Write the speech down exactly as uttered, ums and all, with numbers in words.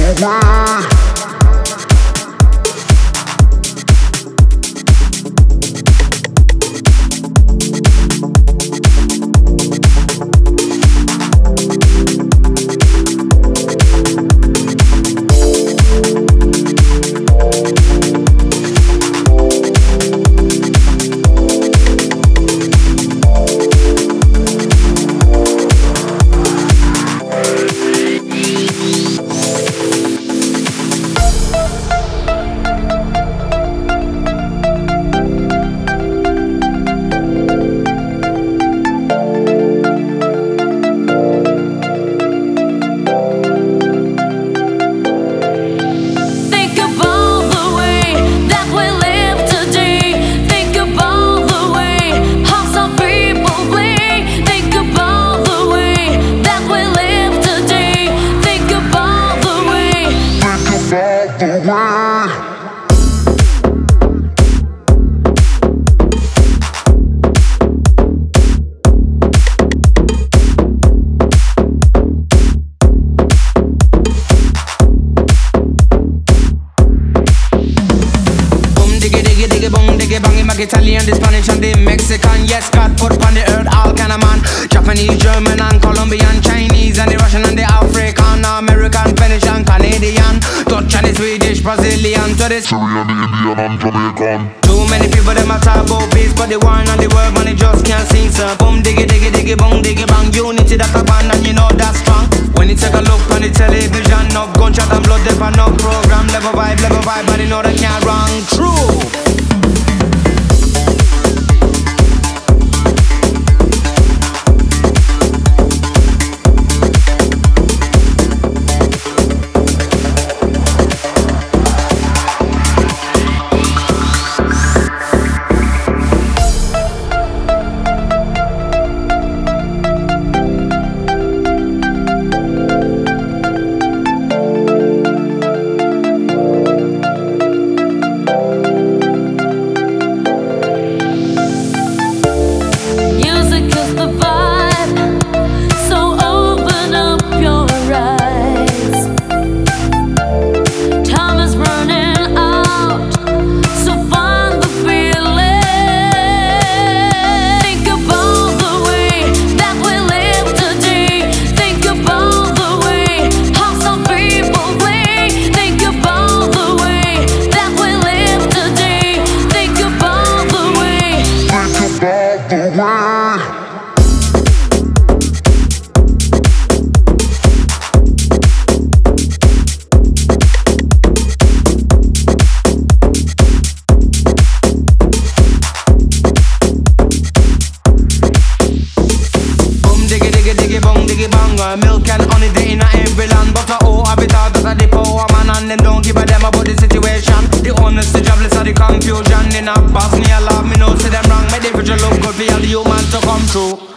Italian, the Spanish and the Mexican. Yes, God put upon the earth all kind of man. Japanese, German and Colombian, Chinese and the Russian and the African, American, Venetian, Canadian, Dutch and the Swedish, Brazilian, to the Syrian, the Indian and Jamaican. Too many people them a talk about peace, but the war and the world man, they just can't see. So boom diggy diggy diggy boom diggy bang. Unity that's a band and you know that's strong. When you take a look on the television, no gunshot and blood, there no program. Level vibe, level vibe, but you know they can't wrong. True. Milk and honey, they in a every land. But a oh, I be thought that the power man, and them don't give a damn about the situation. The honest, the jobless, or the confusion. In a Bosnia, love me know, see them wrong. Make the future look good for all the human to come true.